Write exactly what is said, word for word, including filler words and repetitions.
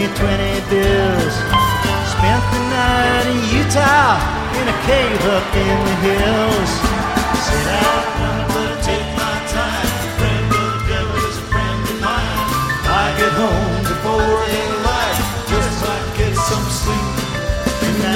me twenty bills. Spent the night in Utah in a cave up in the hills. Said I'm gonna take my time. Friend of the devil is a friend of mine. I get home before the